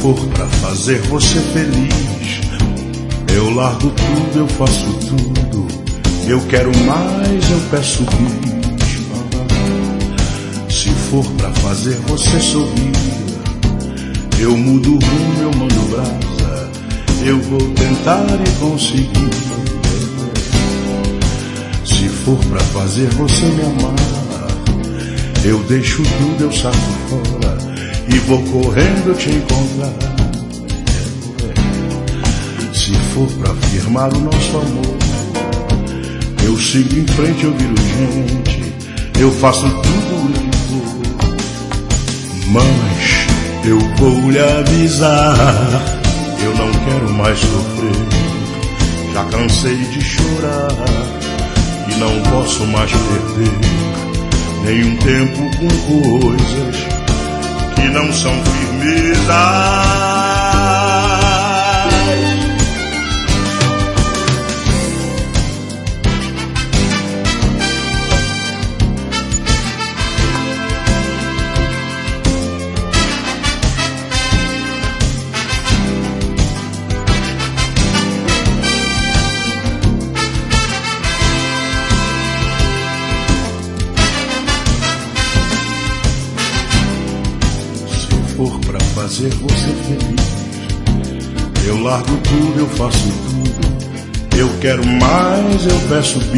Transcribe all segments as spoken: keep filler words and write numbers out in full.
for pra fazer você feliz, eu largo tudo, eu faço tudo. Eu quero mais, eu peço bis. Se for pra fazer você sorrir, eu mudo o rumo, eu mando brasa. Eu vou tentar e conseguir. Se for pra fazer você me amar, eu deixo tudo, eu saco fora e vou correndo te encontrar. Se for pra firmar o nosso amor, eu sigo em frente, eu viro gente, eu faço tudo o que for. Mas eu vou lhe avisar, eu não quero mais sofrer. Já cansei de chorar e não posso mais perder nenhum tempo com coisas que não são firmezas. Se for pra fazer você feliz, eu largo tudo, eu faço tudo. Eu quero mais, eu peço bis.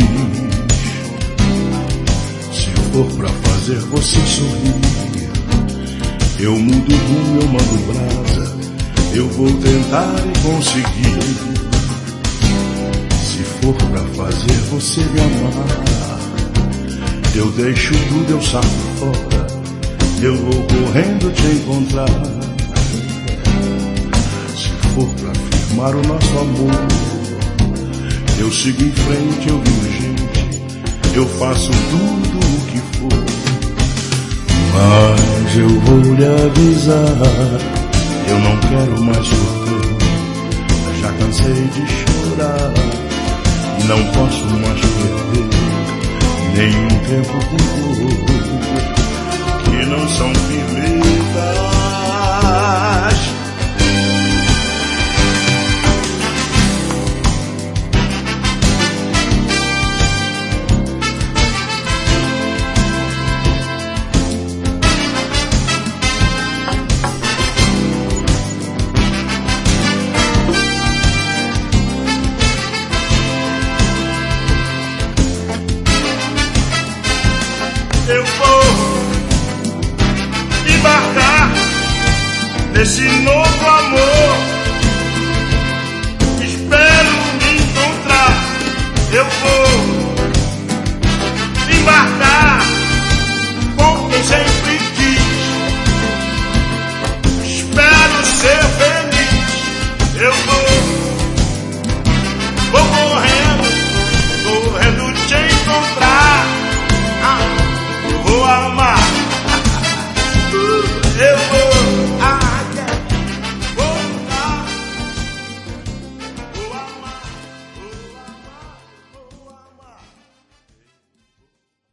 Se for pra fazer você sorrir, eu mudo o rumo, eu mando brasa. Eu vou tentar e conseguir. Se for pra fazer você me amar, eu deixo tudo, eu saco fora. Eu vou correndo te encontrar. Se for pra firmar o nosso amor, eu sigo em frente, eu vivo gente, eu faço tudo o que for. Mas eu vou lhe avisar, eu não quero mais sofrer. Já cansei de chorar e não posso mais perder nenhum tempo com coisas que não são firmezas. Eu vou embarcar nesse novo amor, espero me encontrar. Eu vou